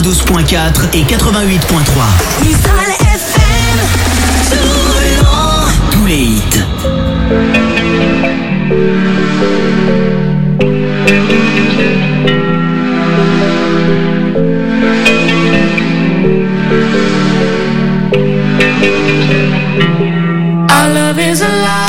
92.4 et 88.3. Mistral FM, Toulon. Tous les hits. Our love is alive.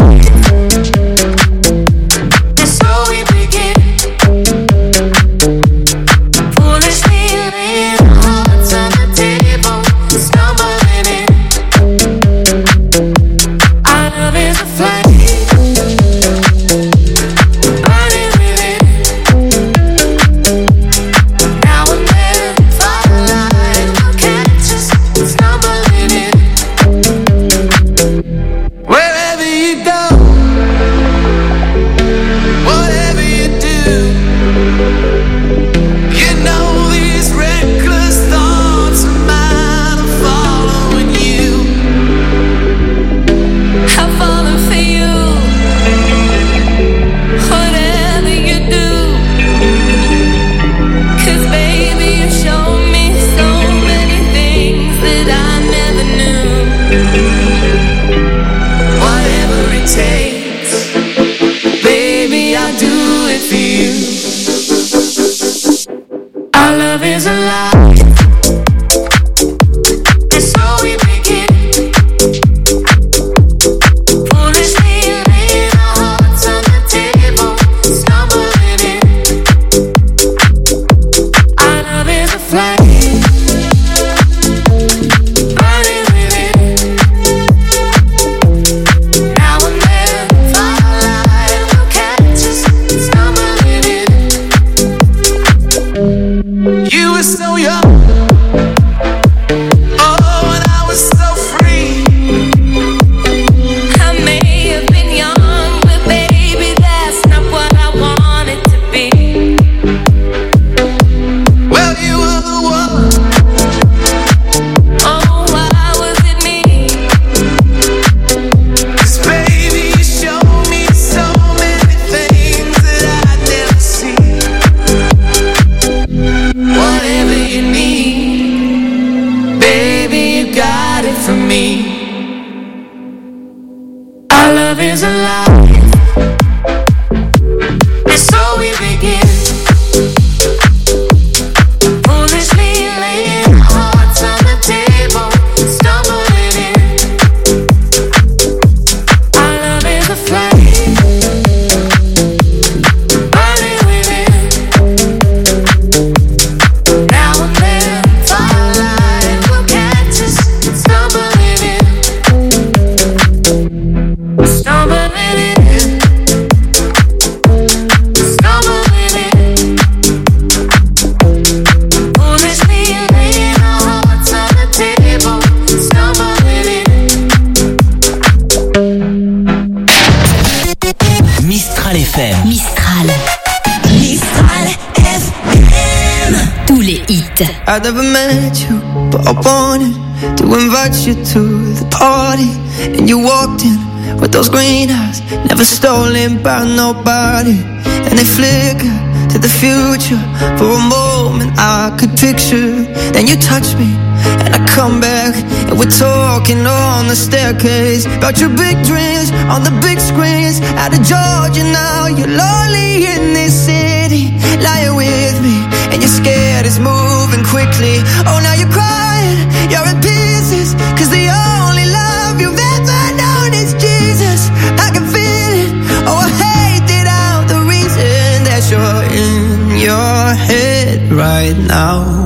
I never met you, but I wanted to invite you to the party. And you walked in with those green eyes, never stolen by nobody. And they flicker to the future. For a moment I could picture. Then you touch me, and I come back, and we're talking on the staircase about your big dreams on the big screens. Out of Georgia now, you're lonely in this city. Lying with me, and you're scared it's moving quickly. Oh, now you're crying, you're in pieces, cause the only love you've ever known is Jesus. I can feel it, oh I hate it out, the reason that you're in your head right now,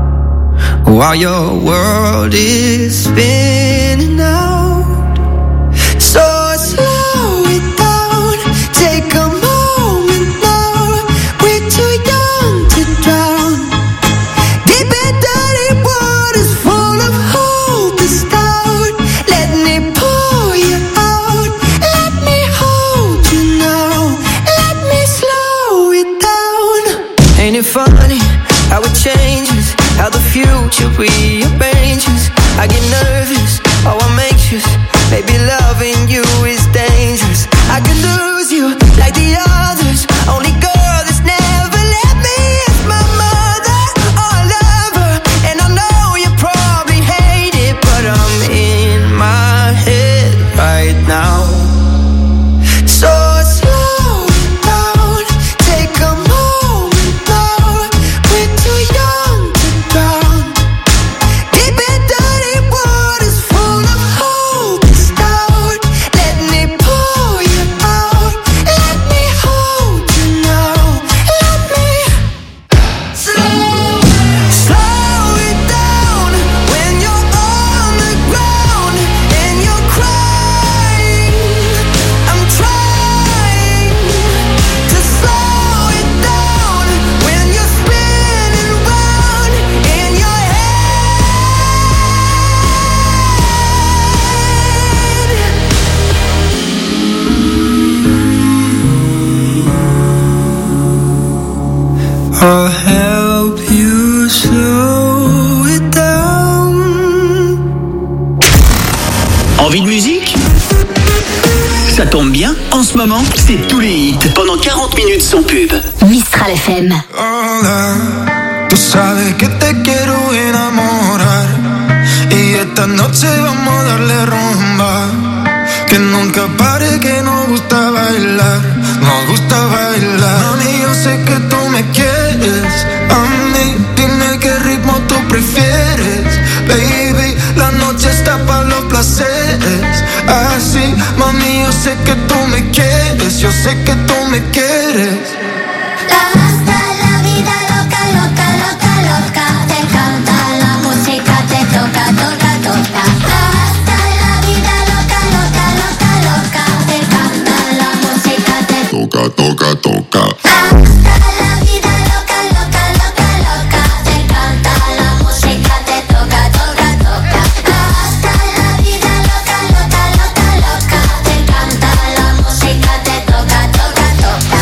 while your world is spinning out. So slow it down, take a moment now. We're too young to drown. Deep and dirty waters full of hope is down. Let me pour you out. Let me hold you now. Let me slow it down. Ain't it funny how it changes, how the future rearranges? I get nervous, oh I make you Ça tombe bien, en ce moment, c'est tous les hits. Pendant 40 minutes sans pub. Mistral FM. Hola, tú sabes que te quiero enamorar. Y esta noche vamos a darle rumba. Que nunca pare, que nos gusta bailar. Nos gusta bailar. Mami, yo sé que tú me quieres. A mí, dime qué ritmo tú prefieres. Baby, la noche está para los placeres. Así, mami, yo sé que tú me quieres. Yo sé que tú me quieres. Hasta la vida loca, loca, loca, loca. Te encanta la música, te toca, toca, toca. Hasta la vida loca, loca, loca, loca. Te encanta la música, te toca, toca, toca. Hasta la vida loca, loca, loca, loca. Te encanta la música, te toca, toca, toca. Hasta la vida loca, loca, loca, loca. Te encanta la música, te toca, toca, toca.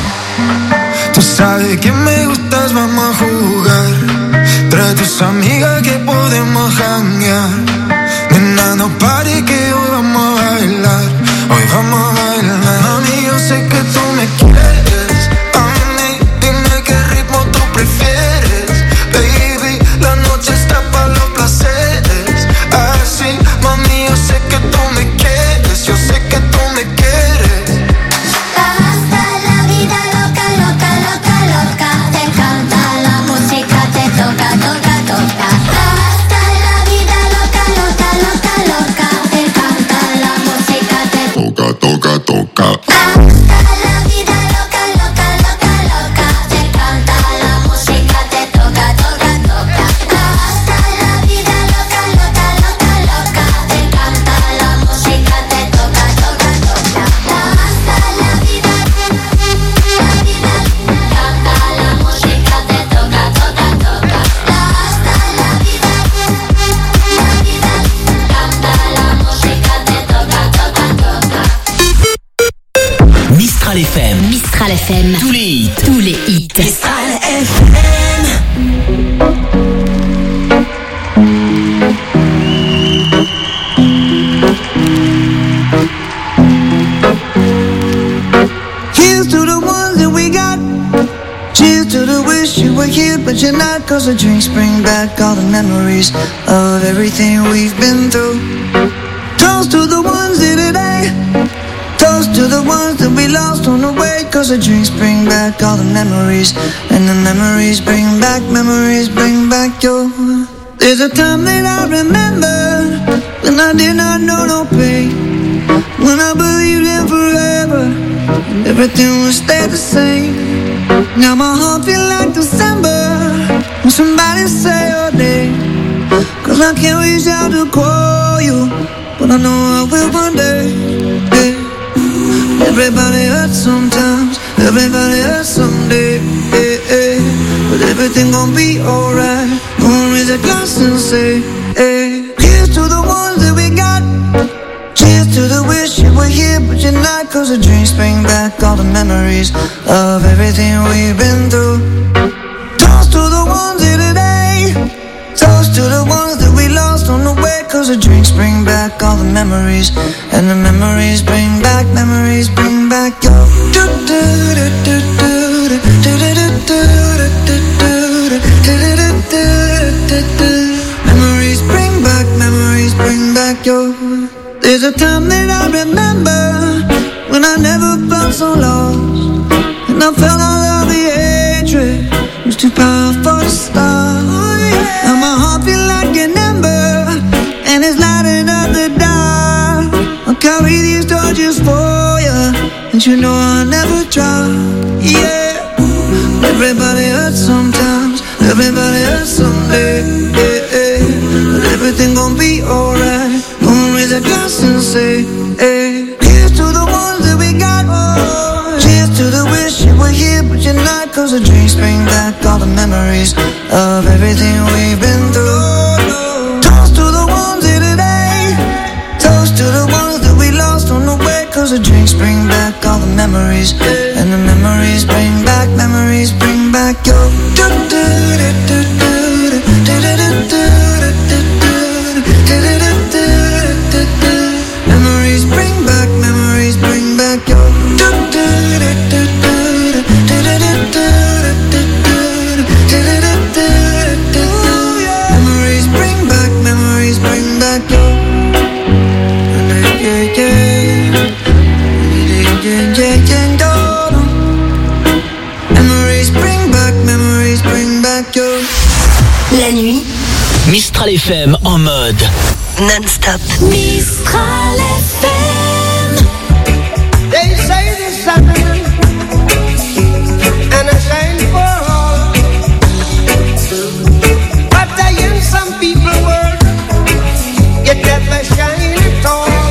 Tú sabes que me gustas, vamos a jugar. Trae tus amigas que podemos janguear. Nena, no pare que hoy vamos a bailar. Hoy vamos a bailar. Mami, yo sé que tú me quieres. A mí, dime qué ritmo tú prefieres. Baby, la noche está para los placeres. Así, mami, yo sé que tú me quieres. Yo sé que tú me quieres. Hasta la vida loca, loca, loca, loca. Te encanta la música, te toca, toca, toca. Hasta la vida loca, loca, loca, loca. Te encanta la música, te Toca, toca, toca. Hasta la vida loca, loca, loca, loca. Te encanta la música, te toca, toca, toca. Hasta la vida loca, loca, loca, loca. Te encanta la música, te toca, toca, toca. Hasta la vida, canta la música, te toca, toca, toca. Hasta la vida, canta la música, te toca, toca, toca. Mistral FM. Mistral FM. Tous les hits. Tous les hits. Mistral FM. Here's to the ones that we got. Cheers to the wish you were here, but you're not. Cause the drinks bring back all the memories of everything we've been through. Toast to the ones here today. Toast to the ones that we lost on the way. Cause the drinks bring back all the memories. And the memories bring back your. There's a time that I remember when I did not know no pain. When I believed in forever, and everything would stay the same. Now my heart feel like December when somebody say your name. Cause I can't reach out to call you, but I know I will one day. Yeah. Everybody hurts sometimes, everybody hurts someday. Yeah, yeah. But everything gon' be alright. Gonna raise a glass and say, hey. Here's to the ones that we got. Cheers to the wish you were here, but you're not. Cause the drinks bring back all the memories of everything we've been through. Toast to the ones here today. Toast to the ones that we lost on the way. Cause the drinks bring back all the memories. And the memories bring back your. Memories bring back your. There's a time that I remember when I never felt so lost, and I felt all of the hatred was too powerful to stop. Now my heart feel like an ember, and it's lighting up the dark. I'll carry these torches for you, and you know I'll never drop. Yeah, everybody hurts sometimes, everybody hurts someday. Yeah, yeah. But everything gon' be alright. Gonna raise a glass and say, hey. Here's to the ones that we got. Cheers to the wish you were here, but you're not. Cause the drinks bring back all the memories of everything we've been through. Toast to the ones here today. Toast to the ones that we lost on the way. Cause the drinks bring back all the memories. And the memories bring back your. Memories bring non-stop. Mistral FM. They say the sun and I shine for all, but I am some people world, yet never shine at all.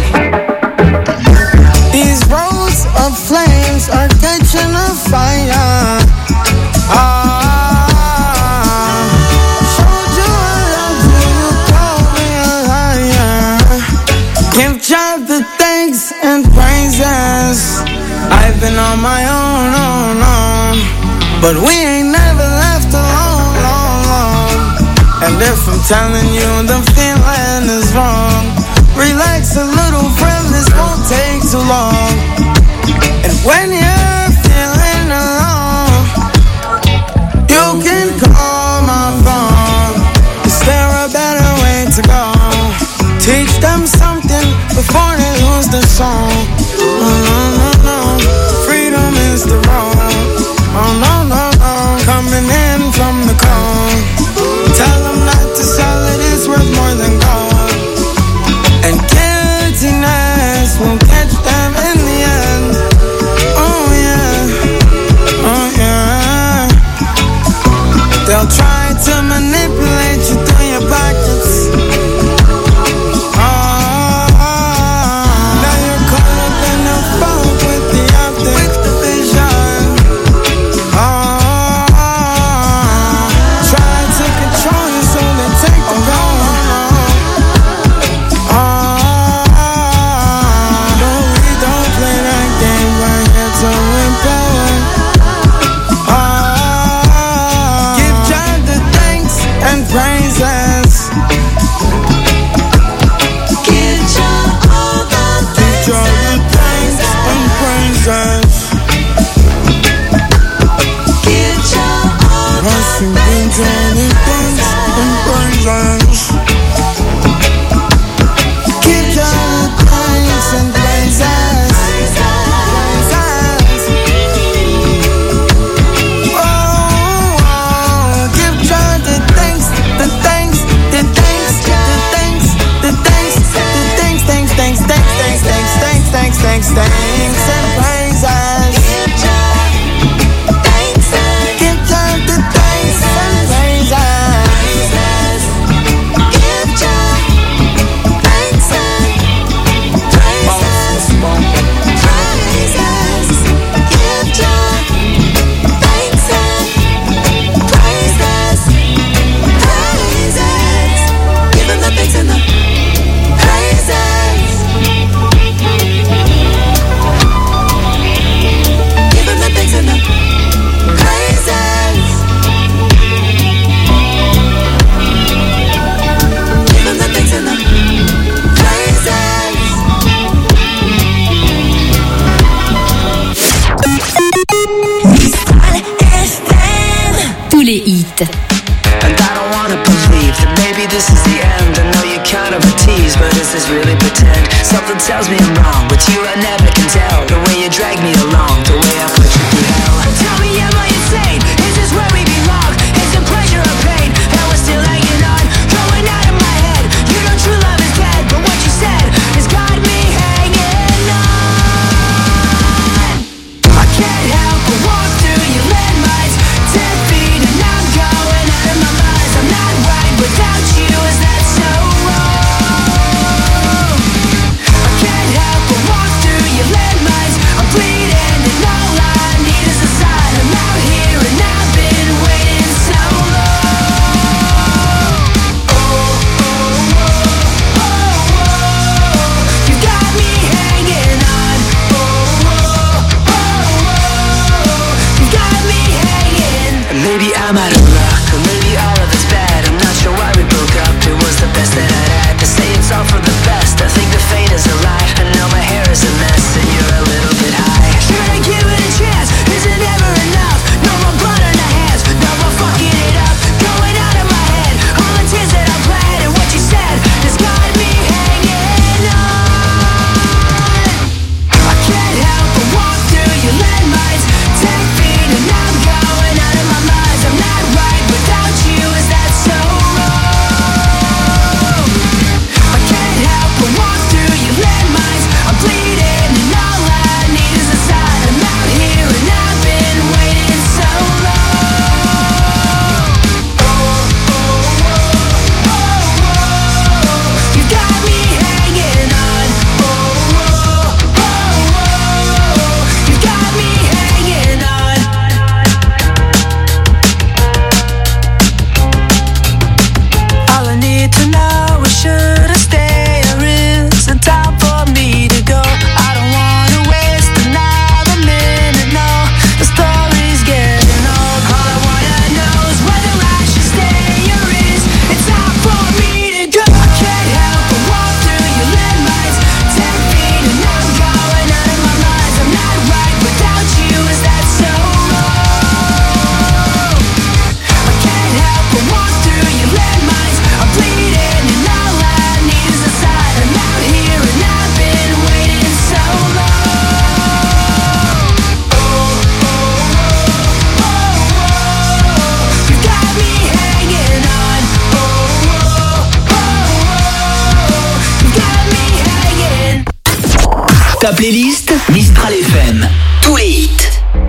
These roads of flames are catching a fire. Showed you I love you, you called me a liar. Give God the thanks and praises. I've been on my own, but we ain't never left alone, long. And if I'm telling you the feeling is wrong, relax a little, friend, this won't take too long. And when you're feeling alone, you can call my phone. Is there a better way to go? Teach them something before they lose their song. No, freedom is the road. Oh no, coming in from the cold. Tell them not to sell it, it's worth more than gold. And guiltiness will catch them in the end. Oh yeah. They'll try to manipulate you through your pockets. Now you're caught up in the fog with the optics, with the vision. Try to control you so they take the goal. Don't play that game, we're here to win power. Give God the thanks and praises. Give Jah all the thanks Give God the thanks and praises. Give Jah all the Give thanks God the thanks and praises. Give God the thanks and praises. Oh, give God the thanks, the thanks, the thanks, the thanks, the thanks, the thanks, thanks, thanks, thanks, thanks, thanks, thanks, thanks, thanks, thanks, and praises. Give Jah thanks and Give God the thanks and praises. give Jah thanks and praises. Praises. Give Jah thanks and praises. Praises. Give him the thanks and the praises. Give him the thanks and the praises. Give him the thanks and the praises. Mistral FM. Tous les hits. And I don't wanna believe that maybe this is the end. I know you're kind of a tease, but is this really pretend? Something tells me I'm wrong, but you I never can tell. The way you drag me along, the way I put you through hell. Tell me, am I insane? Is this where we belong? Is it pleasure or pain? And we're still hanging on, going out of my head. You know true love is dead, but what you said has got me hanging on. I can't help but walk through your landmines, 10 feet and I'm going out of my mind. I'm not right without you, is that so wrong? I can't help but walk through your landmines. I'm bleeding and all I need is a sign. I'm out here and I've been waiting so long. Oh, oh, oh, oh, oh. You got me hanging on. Oh, oh, oh, oh. You got me hanging. Maybe I'm out of luck, or maybe all of it's bad. I'm not sure why we broke up. It was the best that I'd had. They say it's all for the best. I think the fate is a lie. I know my hair is a mess and you're a little bit high. Should I give it a chance? Is it ever enough? No more blood on our hands. No more fucking it up. Going out of my head. All the tears that I bled and what you said has got me hanging on. I can't help but walk through your landmines, 10 feet and I'm going out of my mind. I'm not right without Ta playlist Mistral FM. Tous les hits.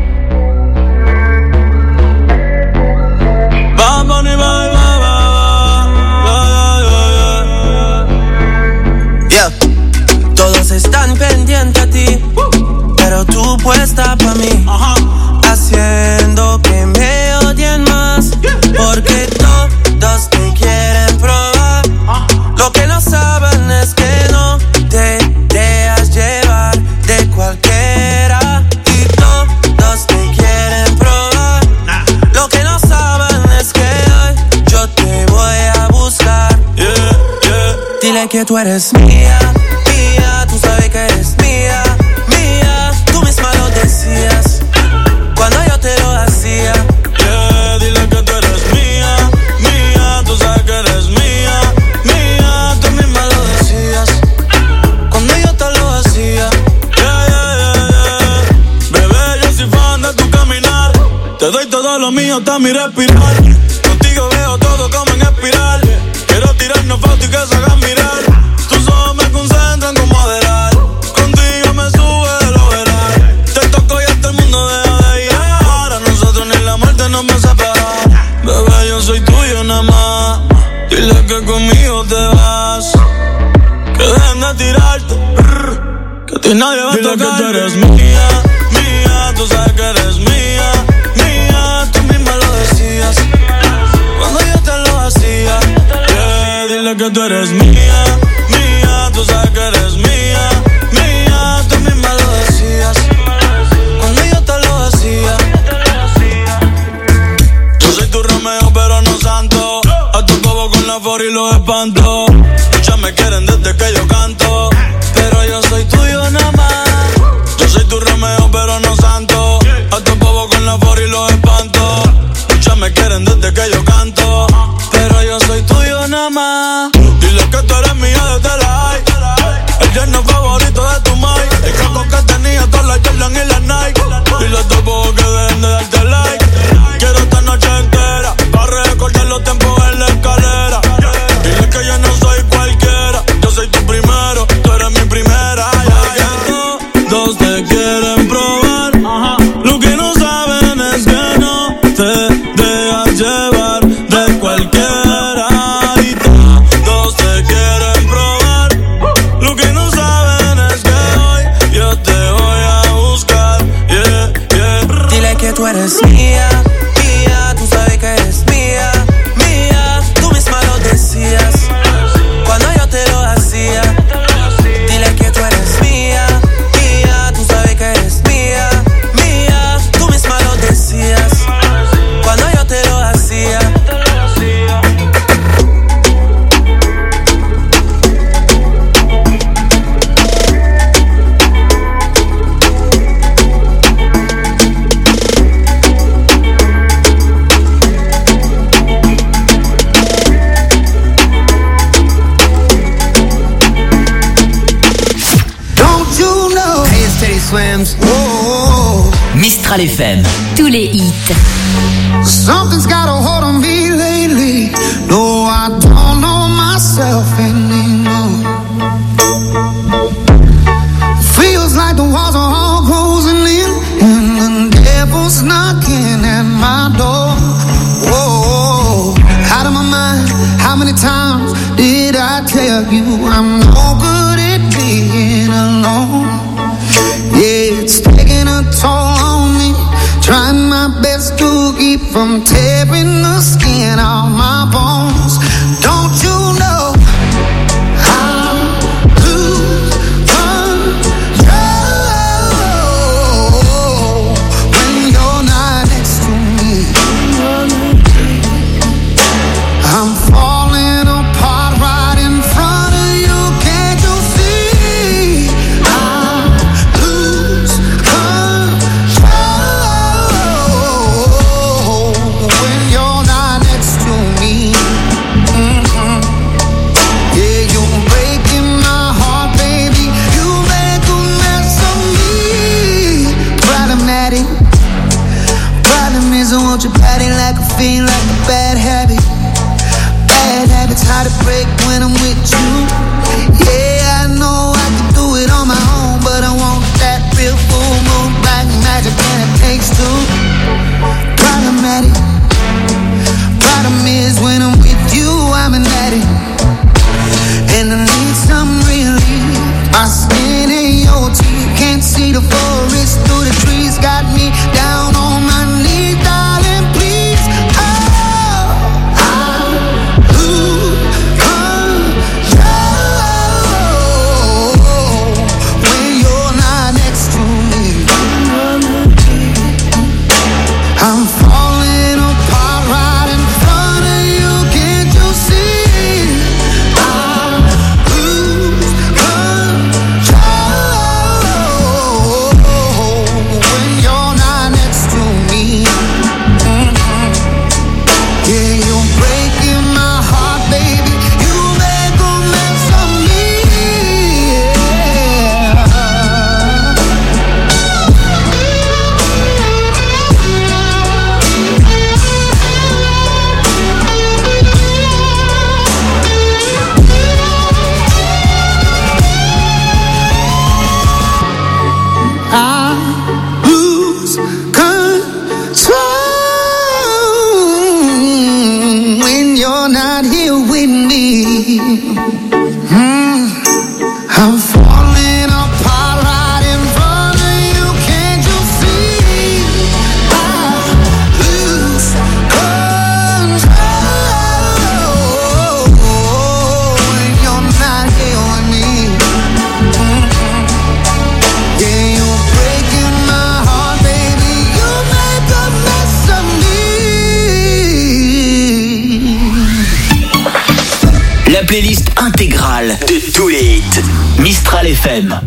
Yeah. Todos están pendientes a ti, pero tú puesta pa' mí, haciendo que me odien más, porque todos te quieren probar. Lo que no saben es que no te dejas llevar de cualquiera, y todos te quieren probar. Lo que no saben es que hoy yo te voy a buscar. Dile que tú eres mía, mía, tú sabes que eres mía, mía, tú misma lo decías cuando yo te lo hacía. Dile que tú eres mía, mía, tú sabes que eres mía, mía, tú misma lo decías cuando yo te lo hacía. Bebé, yo soy fan de tu caminar, te doy todo lo mío hasta mi respirar. Contigo veo todo como en espiral, quiero tirarnos fotos y que se hagan mirar. Tus ojos me concentran como moderar, contigo me sube lo veral. Te toco y hasta el mundo deja de llegar, a nosotros ni la muerte nos va a separar. Bebé, yo soy tuyo nada más, dile que conmigo te vas, que dejen de tirarte, que a ti nadie va a tocar. Dile que tú eres mía, mía, tú sabes que eres mía, mía, tú misma lo decías cuando yo te lo hacía. Dile que tú eres mía, mía, tú sabes que eres mía, mía, tú misma lo decías cuando yo te lo hacía. Yo soy tu Romeo pero no santo, a tu bobo con la for y los espanto. Muchas me quieren desde que yo canto, pero yo soy tuyo nada más. Yo soy tu Romeo pero no santo, a tu bobo con la for y los espanto. Muchas me quieren desde que yo canto, pero yo soy tuyo nada más. Dile que tú eres mía desde la high, el yerno favorito de tu mai, el caco que tenía todas las Jordan y las Nike. Dile a tu bobo que dejen de darte like. Quiero esta noche entera para recordar los tiempos en la escalera. Dile que yo no soy cualquiera, yo soy tu primero, tú eres mi primera. Todos te quieren probar, lo que no saben es que no te dejas llevar de cualquiera. Y todos te quieren probar, lo que no saben es que hoy yo te voy a buscar. Dile que tú eres mía, mía, tú sabes que eres mía, mía, tú misma lo decías cuando yo te lo hacía. Dile que tú eres mía, mía, tú sabes que eres mía, mía, tú misma lo decías cuando yo te lo hacía. Don't you know? Hey, it's Teddy Swims. Oh, Mistral FM. Tous les hits. something's got a hold on me lately. No, I don't know myself anymore. Feels like the walls are all closing in, and the devil's knocking at my door. Whoa, out of my mind. How many times did I tell you I'm no good at being alone? Yeah, it's taking a toll on me. Trying my best to keep from tearing the skin off my bones. Don't you know I lose control when you're not next to me? I'm falling apart right in front of you. Can't you see? I lose control when you're not next to me. Yeah, you're breaking my heart, baby. You make a mess of me. Problematic. Problem is I want your body like a fiend, like a bad habit. Bad habits hard to break when I'm with you. Yeah, I know I can do it on my own, but I won't Mistral FM.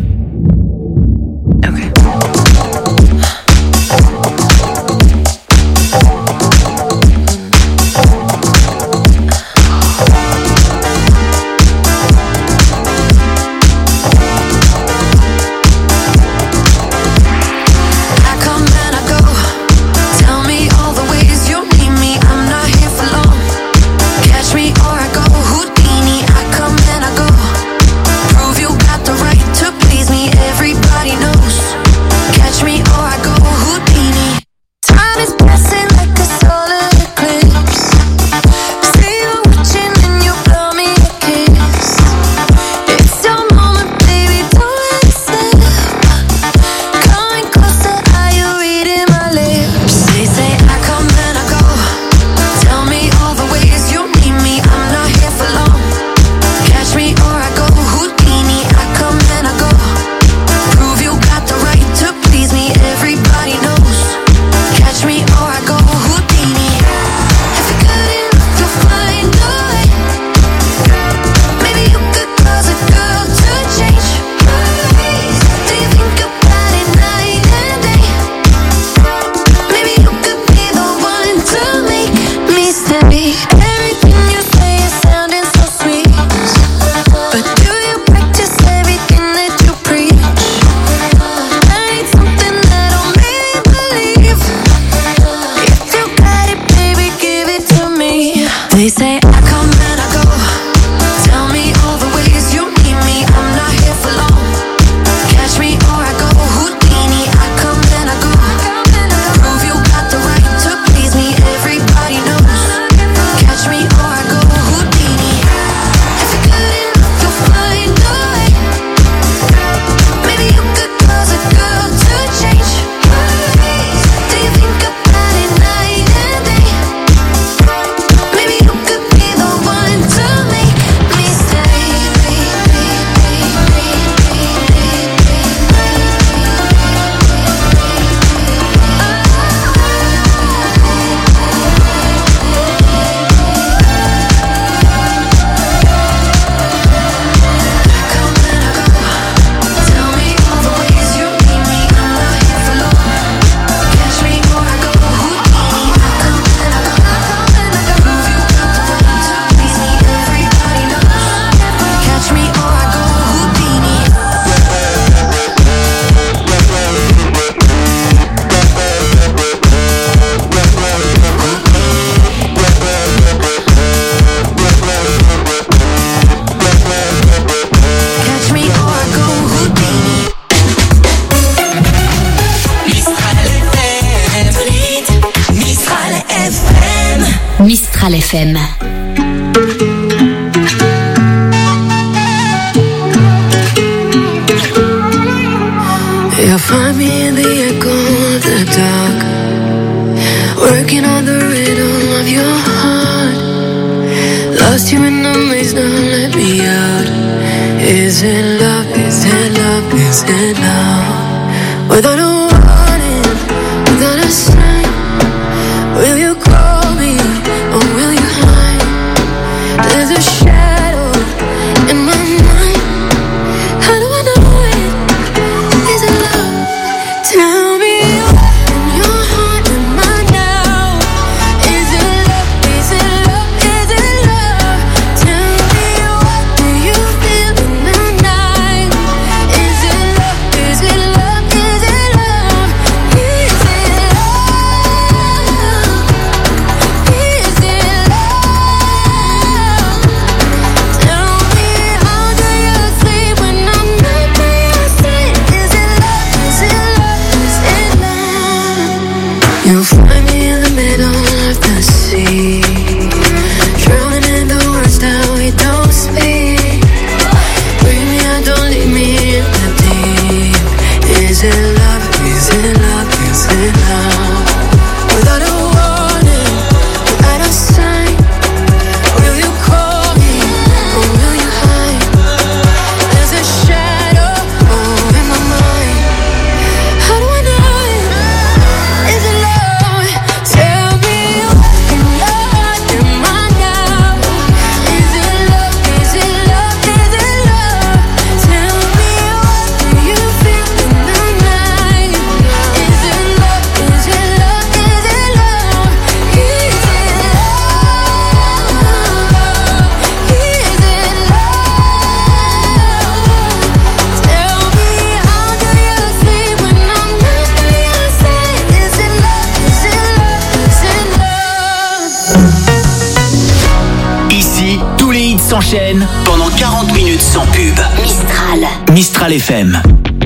Mistral FM. You'll find me in the echo of the dark, working on the rhythm of your heart. Lost you in the maze, now let me out. Is it love? Is it love? Is it love? Without a warning, without a sign, will you call me or will you hide? There's a shadow in my mind. How do I know it? Is it love? Tell me what's in your heart and mine now. Is it love? Is it love? Is it love? Tell me what do you feel in the night? Is it love? Is it love? Is it love? Is it love? Is it love? Tell me how do you sleep when I'm not by your side? Is it love? Is it love? Is it love? You'll find me in the middle of the sea, drowning in the words that we don't speak. Bring me out, don't leave me in the deep. Is it love? Is it love? Is it love? Without a warning, without a sign, will you call me or will you hide? There's a shadow in my mind. How do I know it? Is it love? Tell me what's in your heart and mine now. Is it love? Is it love? Is it love? Tell me chaîne pendant 40 minutes sans pub. Mistral. Mistral FM.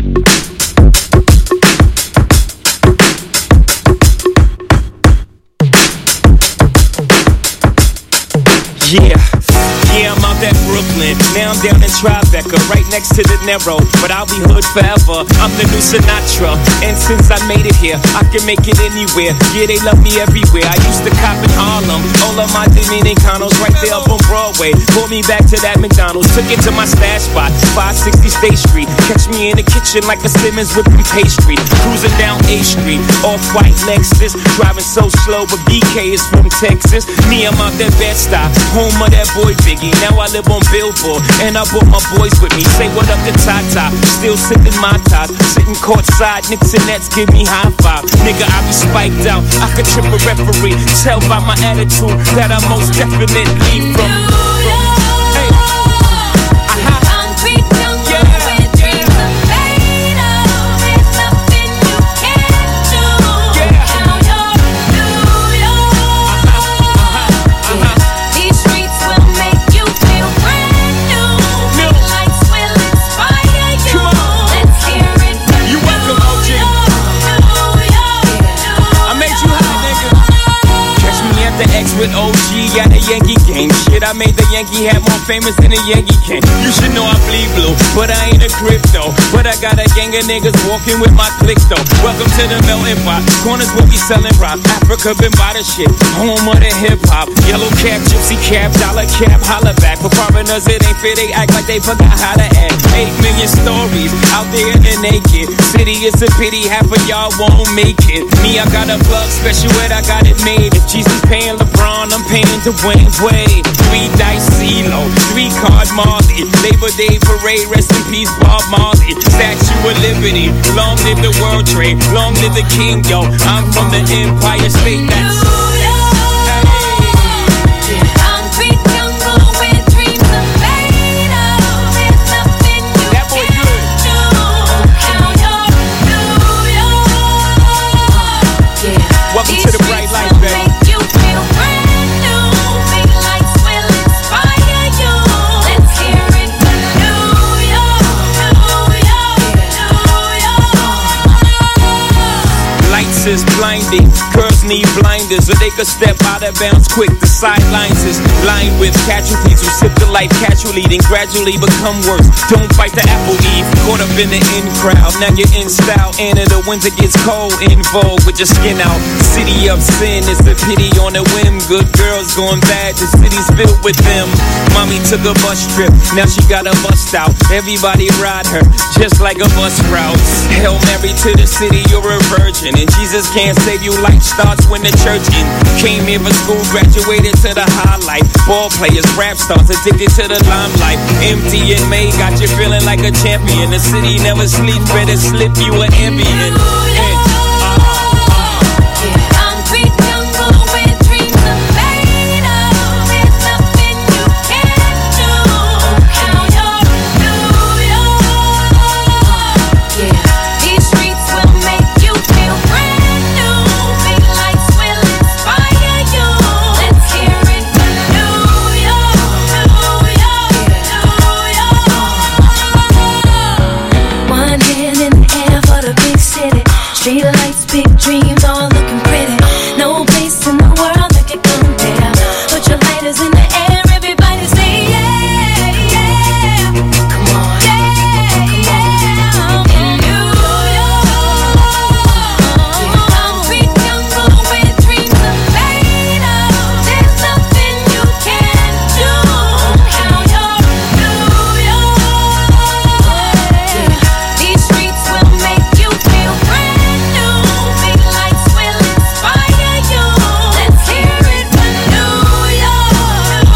Yeah, I'm out at Brooklyn. Now I'm down in Tribeca, right next to the Narrow. But I'll be hood forever. I'm the new Sinatra. And since I made it here, I can make it anywhere. Yeah, they love me everywhere. I used to cop in Harlem. All of my Dominicanos right there up on Broadway. Pulled me back to that McDonald's. Took it to my stash spot, 560 State Street. Catch me in the kitchen like a Simmons whipping pastry. Cruising down A Street, off-white Lexus. Driving so slow, but BK is from Texas. Me, I'm out that Bed-Stuy, home of that boy Biggie. Now I live on Billboard, and I brought my boys with me. Say what up to Tata, still sipping my top. Sitting courtside, Knicks and Nets give me high five. Nigga, I be spiked out, I could trip a referee. Tell by my attitude that I most definitely from. Hey. Concrete jungle where dreams are made of. There's nothing you can't do. Now you're New York. These streets will make you feel brand new. Big lights will inspire you. Let's hear it from You welcome, OG. I made you high, nigga. Catch me at the X with OG at a Yankee game. Shit, I made the Yankee hat more famous than a Yankee can. You should know I bleed blue, but I ain't a crypto. But I got a gang of niggas walking with my click though. Welcome to the melting pot. Corners where we selling rock. Africa been by the shit. Home of the hip hop. Yellow cap, gypsy cap, dollar cap, holla back. For foreigners it ain't fair. They act like they forgot how to act. 8 million stories out there in the naked city. It's a pity half of y'all won't make it. Me, I got a plug special ed, I got it made. If Jesus paying LeBron, I'm paying Dwayne Wade. 3 dice CeeLo, 3 card Marley. Labor Day parade, rest in peace Bob Marley. Statue of Liberty, long live the World Trade, long live the King, yo. I'm from the Empire State. That's concrete jungle where dreams are made of. There's nothing you That boy can't good. do. Now you're New York. Welcome to the bright light, will baby. make you feel brand new. Big lights will inspire you. Let's hear it from New York. Lights is blinding, girls need blinders, so they could step out of bounds quick. The sidelines is lined with casualties who sip the life casually, then gradually become worse. Don't bite the apple eve, caught up in the in crowd. Now you're in style, and in the winter gets cold, in vogue with your skin out. City of sin, it's a pity on a whim. Good girls going bad, the city's filled with them. Mommy took a bus trip, now she got a bust out. Everybody ride her, just like a bus route. Hail Mary to the city, you're a virgin. And Jesus can't save you, life starts when the church in. Came here for school, graduated to the highlight. Ball players, rap stars, addicted to the limelight. Empty and May got you feeling like a champion. The city never sleeps, better slip you an ambient. Concrete jungle where dreams are made of. There's nothing you can't do. Now you're New York. These streets will make you feel brand new. Big lights will inspire you. Let's hear it from New York. One hand in the air for the big city. Street lights, big dreams, all looking pretty. No place in the world that can compare. Put your lighters in the air, everybody say yeah, yeah. Come on, yeah, yeah. In New York, concrete jungle where dreams are made of. There's nothing you can't do. Now you're New York. These streets will make you feel brand new. Big lights will inspire you. Let's hear it from New York.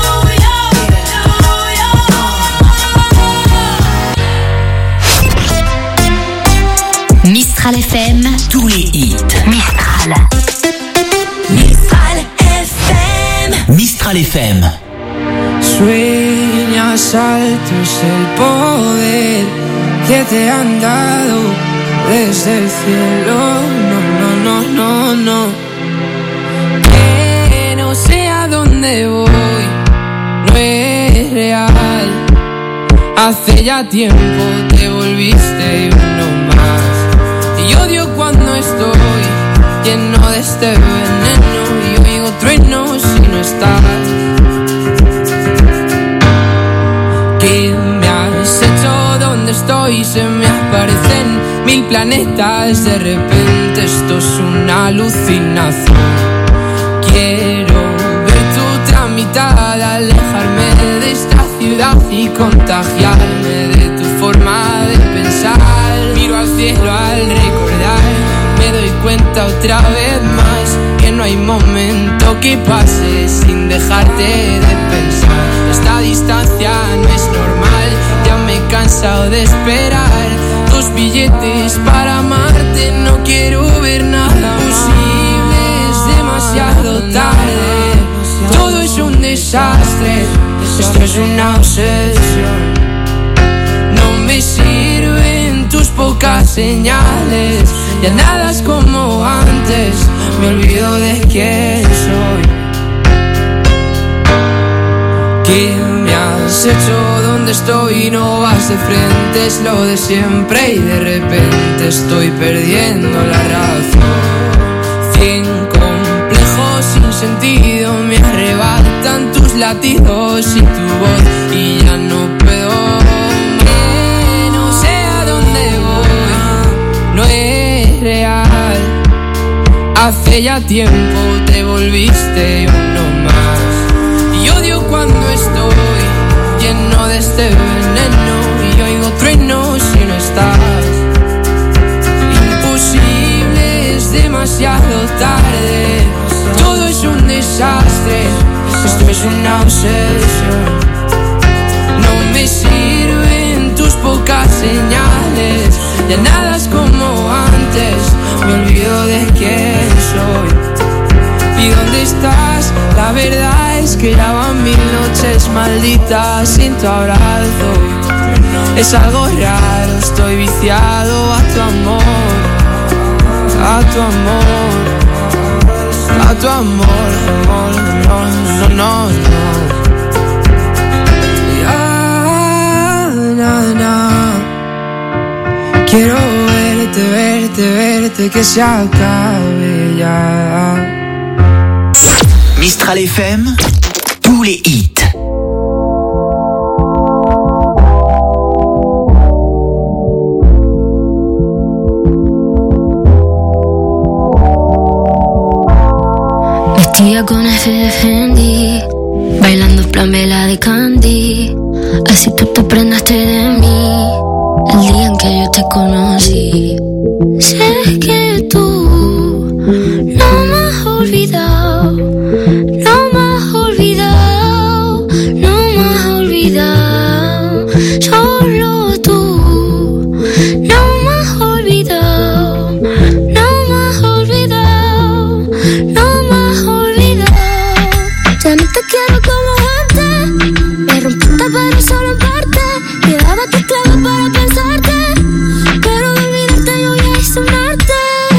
Mistral FM, Tous les hits. Mistral. Mistral FM. Mistral FM. Sueñas alto es el poder que te han dado desde el cielo. No, no, no, no, no. Que no sé a dónde voy, no es real. Hace ya tiempo te volviste uno más. Y odio cuando estoy lleno de este veneno y oigo truenos si no estás. ¿Qué me has hecho? ¿Dónde estoy? Se me aparecen 1000 planetas. De repente esto es una alucinación. Quiero ver tu tramitada, alejarme de esta ciudad y contagiarme de tu forma de pensar. Miro al cielo al recordar, me doy cuenta otra vez más que no hay momento que pase sin dejarte de pensar. Esta distancia no es normal, ya me he cansado de esperar tus billetes para amarte. No quiero ver nada posible, es demasiado tarde. Todo es un desastre, esto es una obsesión. No me sirven tus pocas señales, ya nada es como antes, me olvido de quién soy. ¿Qué me has hecho? ¿Dónde estoy? No vas de frente, es lo de siempre y de repente estoy perdiendo la razón. 100 complejos sin sentido me arrebatan tus latidos y tu voz y ya no puedo. No sé a dónde voy, no es real. Hace ya tiempo te volviste uno más. Y odio cuando estoy lleno de este veneno y oigo truenos si no estás. Imposible, es demasiado tarde. Todo es un desastre, esto es una obsesión. No me sirven tus pocas señales, ya nada es como antes, me olvido de quién soy. ¿Y dónde estás? La verdad es que ya van 1000 noches malditas sin tu abrazo. Es algo raro, estoy viciado a tu amor, a tu amor, a tu amor, amor, no, no, no, no. Ya, na, na. Quiero verte, verte, verte, que se acabe ya. Mistral FM, tous les hits. Vestida con ese de Fendi, bailando en plan vela de Candy. Así tú te prendaste de mí el día en que yo te conocí. Sé que tú no me has olvidado, no me has olvidado, no me has olvidado. Solo tú no me has olvidado, no me has olvidado, no me has olvidado. Ya no te quiero como antes, me rompiste pero solo en parte. Llevaba tus claves para pensarte, pero de olvidarte yo ya hice un arte.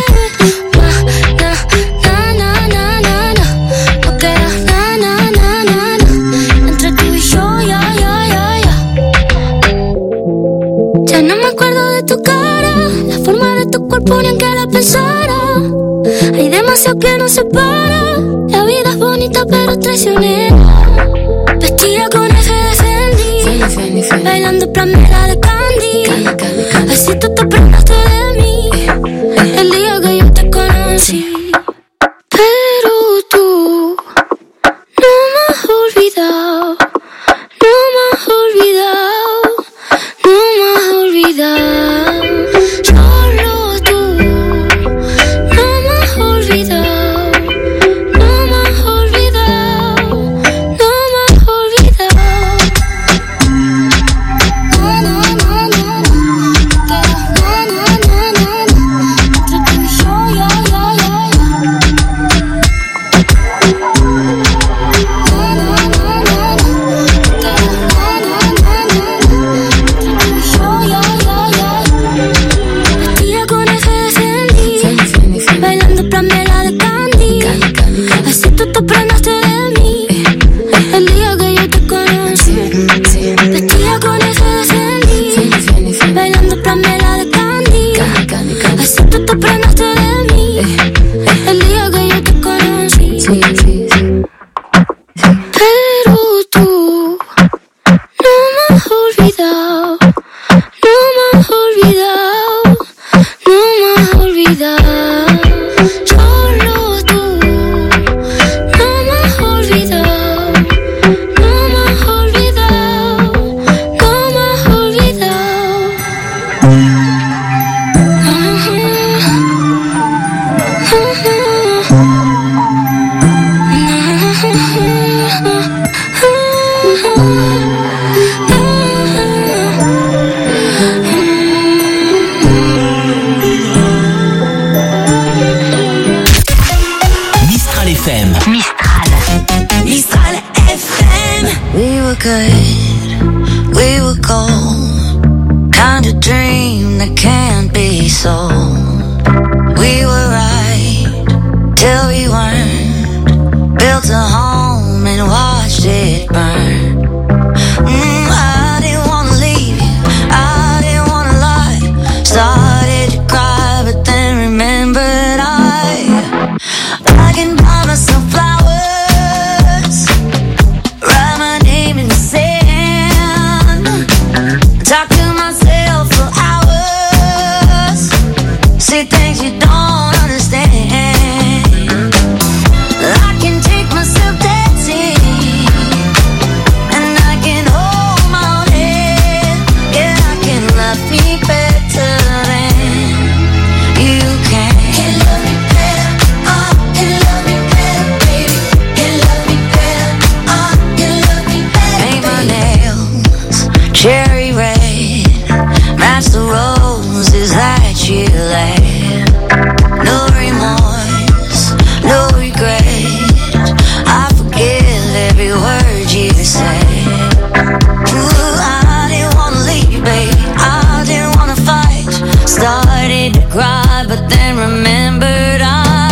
Na, na, na, na, na, na. No queda na, na, na, na, na. Entre tú y yo, ya, ya, ya, ya. Ya no me acuerdo de tu cara, la forma de tu cuerpo ni en que la pensara. Hay demasiado que nos separa, la vida es bonita pero traicionera. Vestida con ese de Fendi, bailando en plan mera de Candy. Así tú te prendaste de mí el día que yo te conocí. Pero tú no me has olvidado, no me has olvidado, no me has olvidado. Solo tú no me has olvidado, no me has olvidado, no me has olvidado. Na, na, na, na, na. Na, na, na, na, na. Entre tú y yo, ya, ya, ya, ya. Na, na, na, na, na. Na, na, na, na, na. Entre tú y yo, ya, ya, ya. Vestida con ese de Fendi, bailando en plan vela de Candy. Así tú te prendaste de mí el día que yo te conocí. Vestida con ese de Fendi, olvidado, solo tú. No me has olvidado, no me has olvidado, no me has olvidado. Mistral FM. Mistral FM. We were good, we were gold. Kind of dream that can't be sold. We were right till we weren't. Built a home and watched it burn. I didn't wanna leave you, I didn't wanna lie. Started to cry, but then remembered I can buy myself flowers, write my name in the sand, talk to myself for hours, say things you don't understand. I can take myself dancing, and I can hold my own head. Yeah, I can love me better than you can. Can love me better, can love me better, baby. Can love me better, can love me better. Paint my nails cherry red, match the roses that you laid. No remorse, no regret, I forgive every word you said. Ooh, I didn't wanna leave, baby, I didn't wanna fight. Started to cry, but then remembered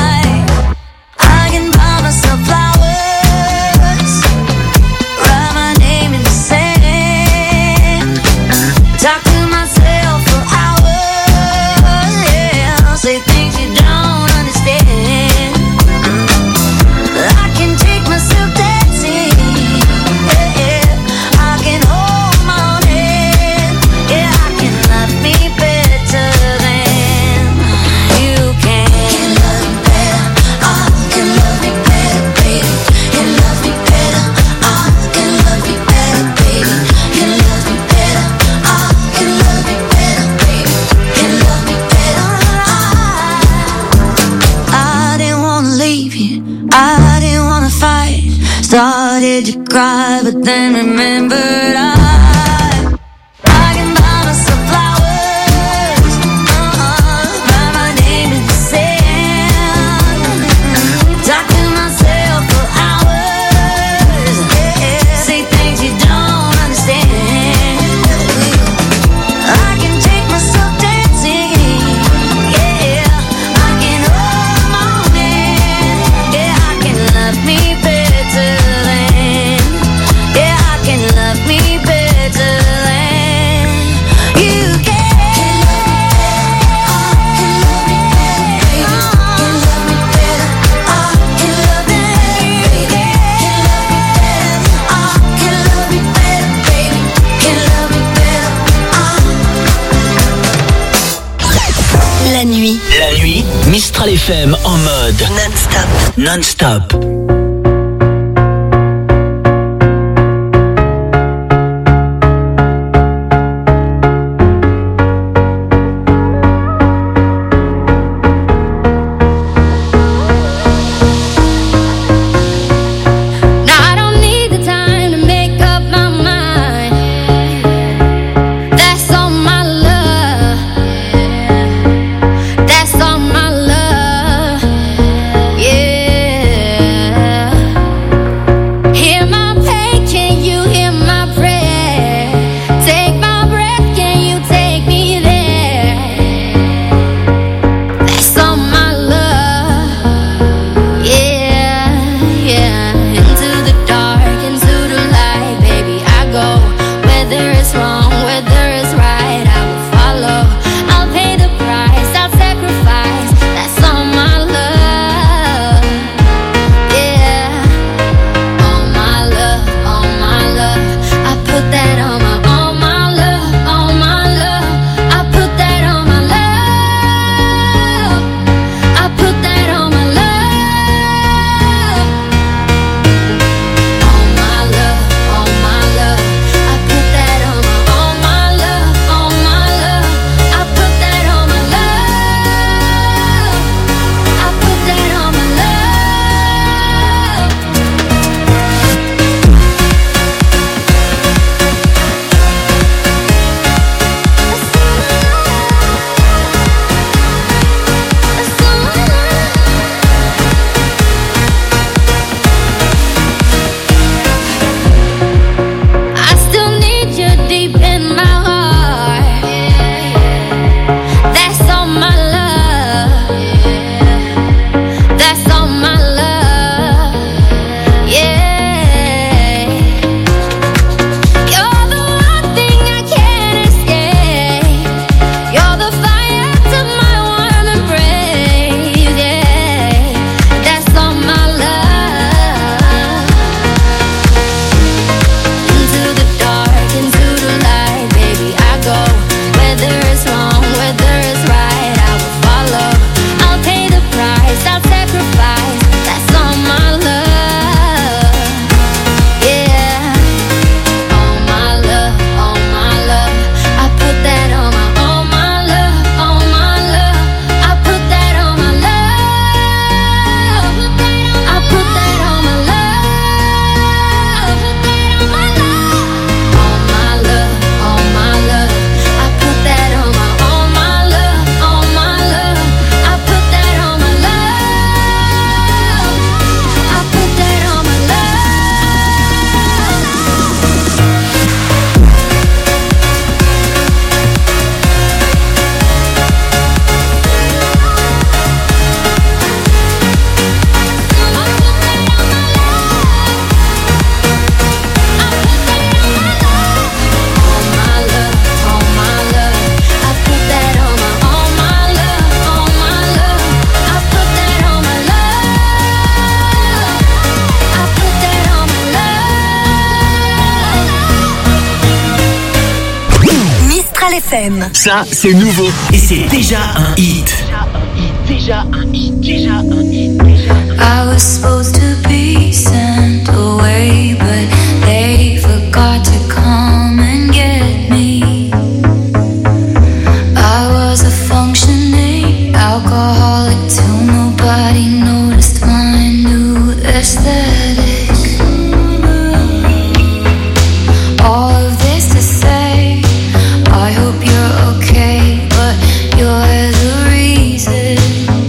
I can buy myself flowers, write my name in the sand, talk to myself for hours, yeah, say things you don't understand. I can take myself dancing, yeah, I can hold my own head, yeah, I can love me better than you can. Can love me better, can love me better, baby. Can love me better, can love me better, baby. Can love me better, can love me better, baby. Can love me better. I didn't wanna leave you, I didn't wanna fight. Started to cry, but then remembered I can buy myself flowers, write my name in the sand, talk to myself for hours, yeah, say things you don't understand. I can take myself dancing, yeah, I can hold my own hand, yeah, I can love me better than, yeah, I can love me better than you can. La nuit, Mistral FM en mode non-stop. Non-stop. Now I don't need the time to make up my mind. That's all my love. That's all my love. Yeah. FM. Ça, c'est nouveau et c'est déjà un hit. I was supposed to be sent away, but they forgot to come and get me. I was a functioning alcoholic till nobody noticed my new aesthetic. All of this to say, I hope you're okay, but you're the reason.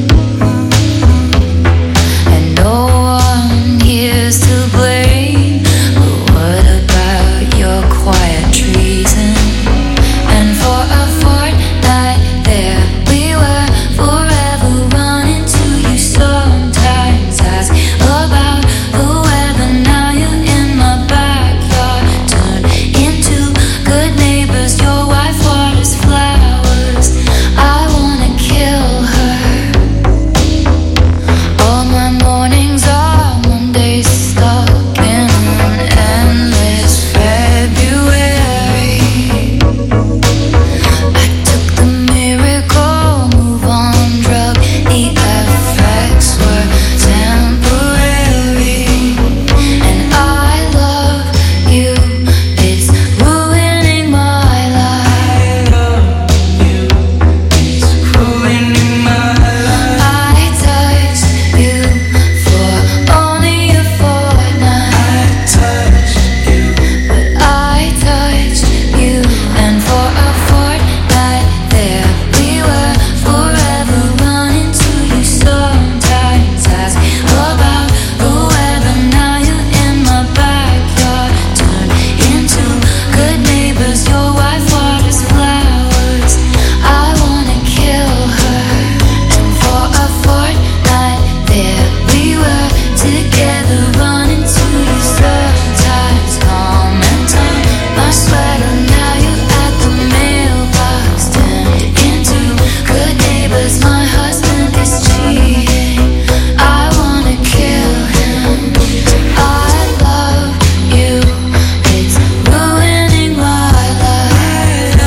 And no one here's to blame, but what about your quiet treason? And for a fortnight there we were, forever running to you. Sometimes ask about the weather, now you're in my backyard. Turn into good neighbors, your wife waters flowers. I wanna kill her. All my mornings are Mondays stuck in an endless February. I took the miracle move on drug, the effects were temporary. And I love you, it's ruining my life. I touched you for only a fortnight. But I touched you, and for a fortnight there we were, forever running to you. Sometimes ask about the weather, now you're in my backyard. Turn into good neighbors, your wife waters flowers. I wanna kill her. And for a fortnight there we were, together running to you. Sometimes calm and turn my sweater, now you're at the mailbox. Turned into good neighbors, my husband is cheating. I wanna kill him. I love you, it's ruining my life.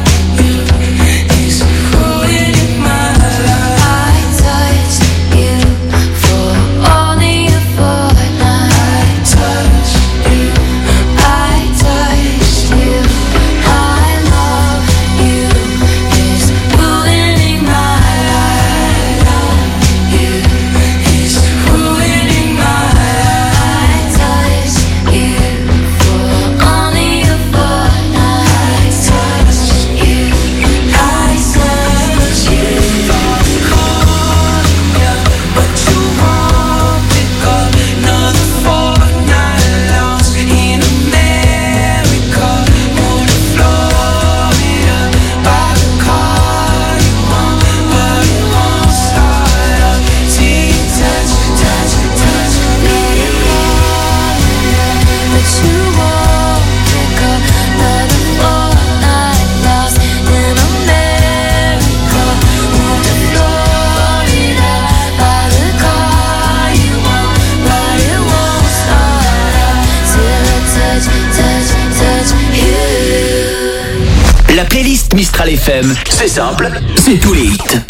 It's ruining my life. I touched you for only a fortnight. I touched you. I touched you. I love you, it's ruining my life. You, it's ruining my life. I touched you for only a fortnight. I touched you. I touched you. But you won't pick up another fortnight lost in America. Moved to Florida, buy the car you want, but it won't start up. See you touch, touch, touch, let it go. But you won't pick up another fortnight lost in America. Moved to Florida, buy the car you want, but it won't start up till I touch, touch, touch you. La playlist Mistral FM, c'est simple, c'est tous les hits.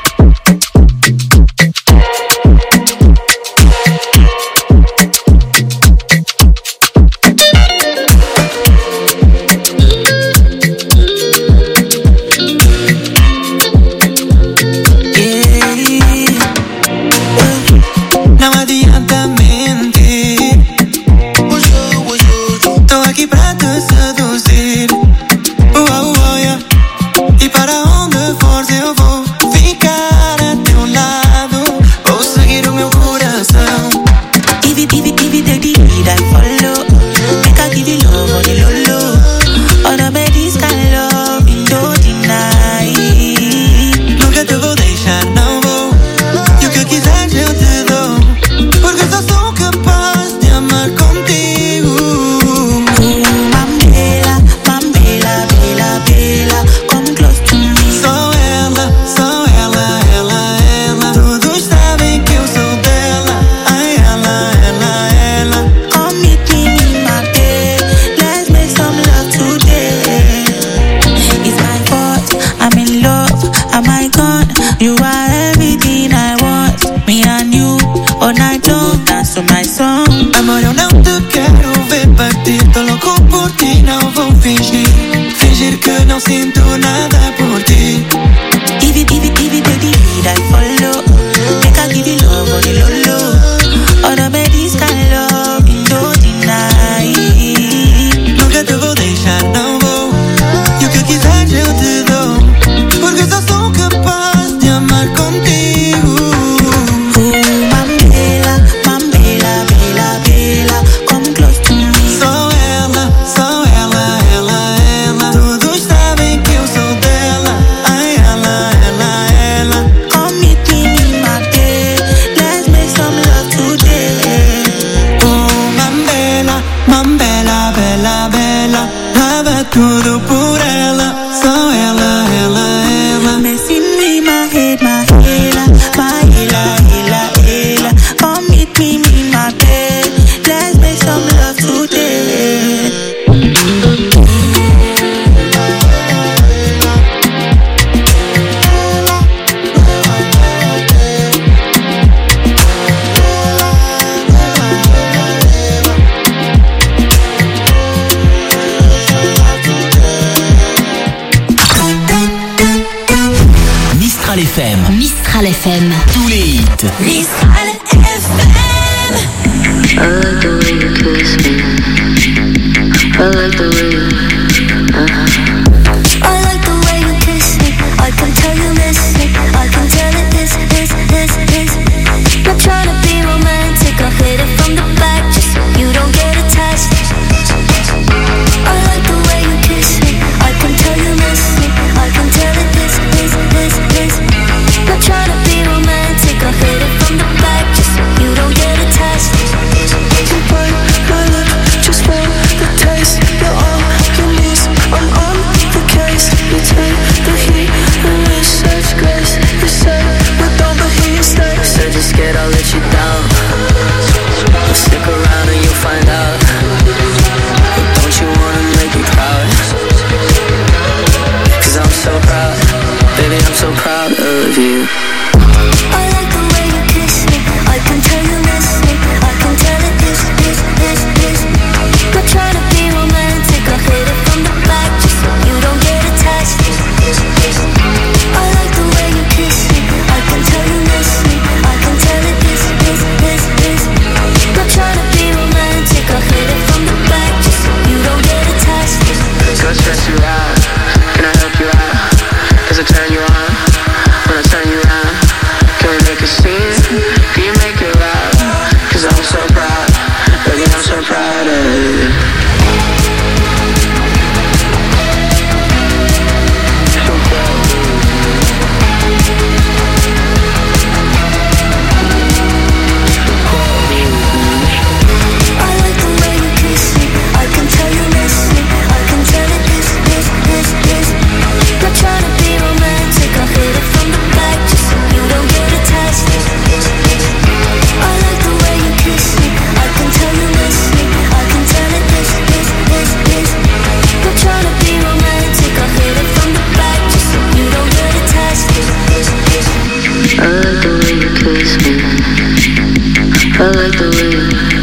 Não adianta mentir, tô aqui pra te seduzir. Yeah. E para onde fores eu vou ficar. You are everything I want. Me and you, all night long, dance to my song. Amor, eu não te quero ver partir. Tô louco por ti, não vou fingir. Fingir que não sinto nada por ti. If you the need, I follow. Make I give you love on the low low. All the babies can love, you don't deny. Nunca te vou deixar, não vou. E o que quiseres eu te dou. Porque só sou capaz de amar contigo. Mambela, Mambela, Bela, Bela, come close to me. Só ela, todos sabem que eu sou dela. Ai, ela. Come meet me in my bed. Let's make some love today. Oh, Mambela, Bela, Bela. Dava tudo por ela. Só ela. Messing with my head, my Ela. Come meet me in my bed. Let's make some love today. Mistral FM. Mistral FM. Tous les hits. Mistral FM. I like the way you kiss me. I like the way I like the way you kiss me. I can tell you miss me. I can tell it is. Not trying to be romantic. I'll hit it from the back just so you don't get attached. I like the way you kiss me. I can tell you miss me. I can tell it is. Not trying to be romantic. I'll hit it from the back just so you don't get attached. You bite my lip just for the taste. You're all you need. I'm on the case. You take the heat and with such grace. You say we don't, but he stays. Said you're scared I'll let you down. Well, stick around and you'll find out. But don't you wanna make me proud? Cause I'm so proud. Baby, I'm so proud of you. I like the way you kiss me. I can tell you miss me. I can tell it is. Not trying to be romantic. I'll hit it from the back just so you don't get attached. I like the way you kiss me. I can tell you miss me. I can tell it is. Not trying to be romantic. I'll hit it from the back just so you don't get attached. Go stress you out. Can I help you out? Does it turn you on? When I turn you around, can we make a scene? Can you make it loud? Cause I'm so proud. Baby, I'm so proud of you. So proud of you. I like the way you kiss me. I can tell you miss me. I can tell it is. Not trying to be romantic. I'll hit it from the back just so you don't get attached. I like the way you kiss me. I can tell you miss me. I can tell it is. Not trying to be romantic. I'll hit it from the back just so you don't get attached. I like the way you kiss me. I like the way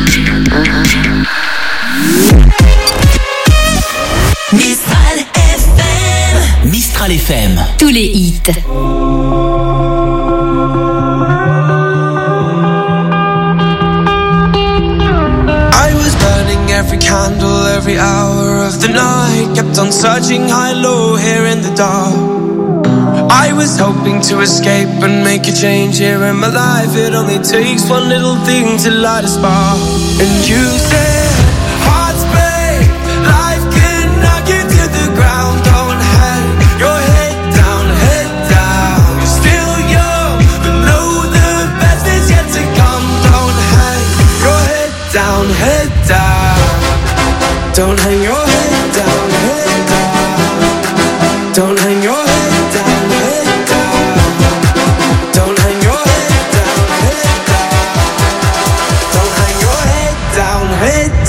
Mistral FM. Mistral FM. Tous les hits. I was burning every candle, every hour of the night. Kept on searching high, low, here in the dark. I was hoping to escape and make a change here in my life. It only takes one little thing to light a spark. And you said, hearts break, life can knock you to the ground. Don't hang your head down, You're still young, but know the best is yet to come. Don't hang your head down, Don't hang your head down, Don't hang your head down, Don't hang your head down, Don't hang your head down,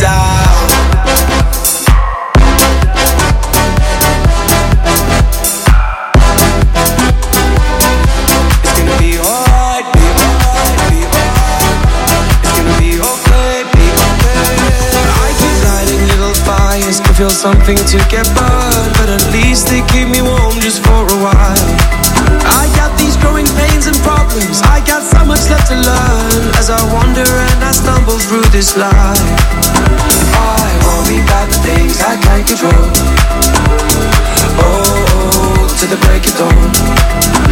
feel something to get burned, but at least they keep me warm just for a while. I got these growing pains and problems, I got so much left to learn as I wander and I stumble through this life. I worry about the things I can't control. Oh, to the break of dawn.